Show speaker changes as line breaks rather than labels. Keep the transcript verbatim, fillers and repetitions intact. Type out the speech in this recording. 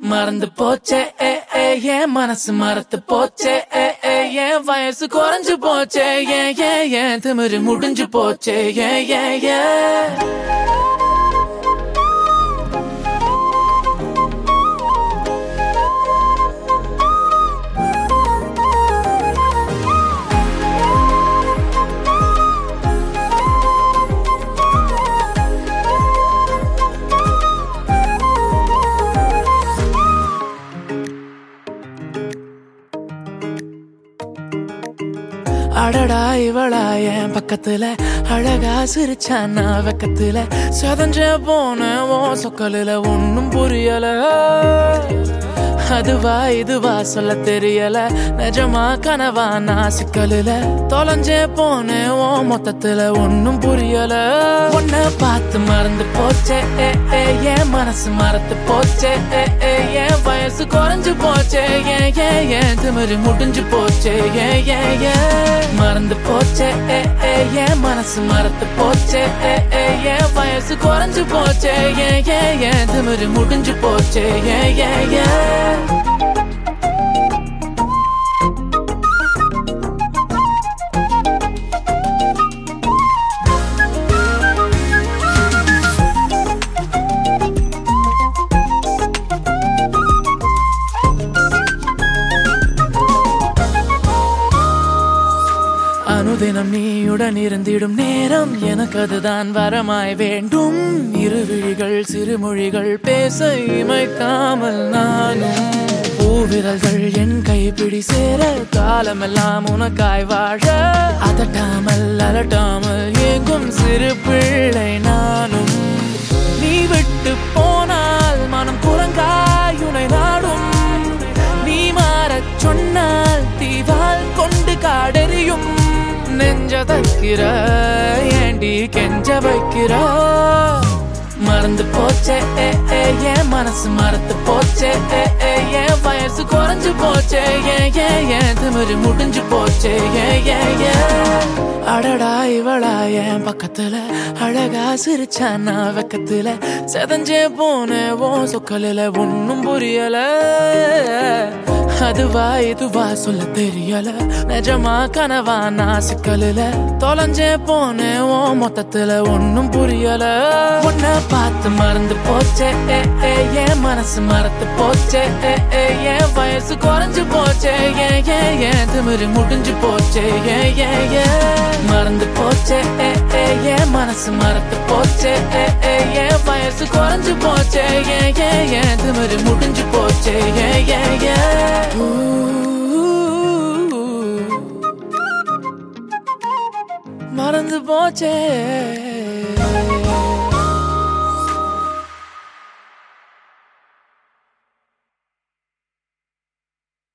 மறந்து போச்சே ஏ ஏ ஏன் மனசு மறந்து போச்சே ஏ ஏ ஏன் வயசு குறைஞ்சு போச்சே ஏ ஏ ஏன் திமிரு முடிஞ்சு போச்சே ஏ ஏ ஏ அடடா இவளா என் பக்கத்துல அழகா சிரிச்சானா வெக்கத்துல சதஞ்ச போன ஓ சொக்கலில ஒன்னும் புரியல அதுவா இதுவா சொல்ல தெரியல நிஜமா கனவா நான் சிக்கலில தொலைஞ்சே போன ஓ மொத்தத்துல ஒன்னும் புரியல உன்னை பார்த்து மறந்து போச்சே ஏ ஏ ஏன் மனசு மறந்து போச்சே ஏ ஏ ஏன் வயசு குறைஞ்சு போச்சே ஏ ஏ ஏன் திமிரு முடிஞ்சு போச்சே ஏ ஏ ஏ மறந்து போச்சே ஏ ஏ ஏன் மனசு மறந்து போச்சே ஏ ஏ ஏன் வயசு குறைஞ்சு போச்சே ஏ ஏ ஏன் திமிரு முடிஞ்சு போச்சே ஏ ஏ ஏ அனுதினம் நீயுடன் இருந்திடும் நேரம் எனக்கு அதுதான் வரமாய் வேண்டும் இருவிழிகள் சிறுமொழிகள் பேச இமைக்காமல் நானும் பூவிரல்கள் என் கைப்பிடி சேர காலமெல்லாம் உனக்காய் வாழ அதட்டாமல் அலட்டாமல் ஏங்கும் சிறு பிள்ளை நானும் நீ விட்டு போனால் மனம் குரங்காய் உனை நாடும் நீ மாறச் சொன்னால் தீவால் கொண்டு காடெறியும் நெஞ்ச தைக்கிற ஏண்டி கெஞ்ச வைக்கிற மறந்து போச்சே ஏ ஏ ஏன் மனசு மறந்து போச்சே ஏ ஏ ஏன் வயசு குறைஞ்சு போச்சே ஏ ஏ ஏன் திமிரு முடிஞ்சு போச்சே ஏ ஏ ஏ அடடா இவளா என் பக்கத்துல அழகா சிரிச்சானா வெக்கத்துல செதஞ்சே போன ஓ சொக்கலில ஒன்னும் புரியல அதுவா இதுவா சொல்ல தெரியல நிஜமா கனவா நான் சிக்கலில தொலைஞ்சே போன ஓ மொத்தத்துல ஒன்னும் புரியல உன்னை பார்த்து மறந்து போச்சே ஏ ஏ ஏன் மனசு மறந்து போச்சே ஏ ஏ ஏன் வயசு குறைஞ்சு போச்சே ஏ ஏ ஏன் திமிரு முடிஞ்சு போச்சே ஏ ஏ ஏ மறந்து போச்சே ஏ ஏ ஏன் மனசு மறந்து போச்சே ஏ ஏ ஏன் வயசு குறைஞ்சு போச்சே ஏ ஏ ஏன் திமிரு முடிஞ்சு போச்சே ஏ ஏ ஏ மறந்து போச்சே